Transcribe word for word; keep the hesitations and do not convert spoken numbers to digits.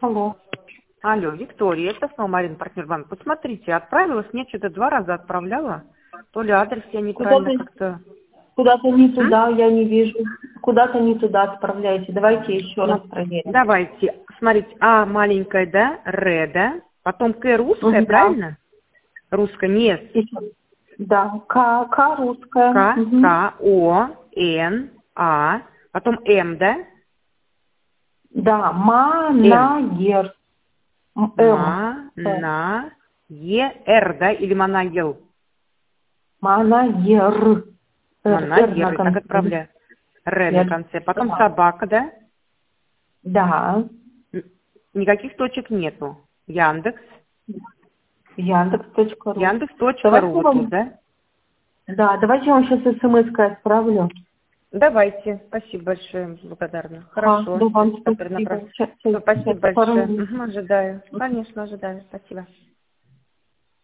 Алло. Алло, Виктория, это снова Марина, партнер банка. Посмотрите, отправилась, мне что-то два раза отправляла. То ли адрес я неправильно Куда-то как-то... куда-то не М? туда, я не вижу. Куда-то не туда отправляете. Давайте еще раз Ну, проверим. давайте, смотрите, А маленькая, да, Р, да, потом К русская, Мгм, да. правильно? Русская, не С. Еще. Да. К, К русская. К, Мгм. К, О, Н, А, потом М, да? Да. М. Манагер. М, М. Ма, М. на, Е, Р, да, или Манагел? Манагер. Р, Р на Манагер, и так конце. отправляю. Р на Р. конце. Потом Да. собака, да? Да. Н- Никаких точек нету. Яндекс. Яндекс.ру. Яндекс.ру Давайте вот тут, вам, да? да, давайте я вам сейчас смс-кой отправлю. Давайте. Спасибо большое, благодарна. Ага, Хорошо. да вам Теперь направо. спасибо. Сейчас, Спасибо пару большое. минут. Мгм, ожидаю. Конечно, ожидаю. Спасибо.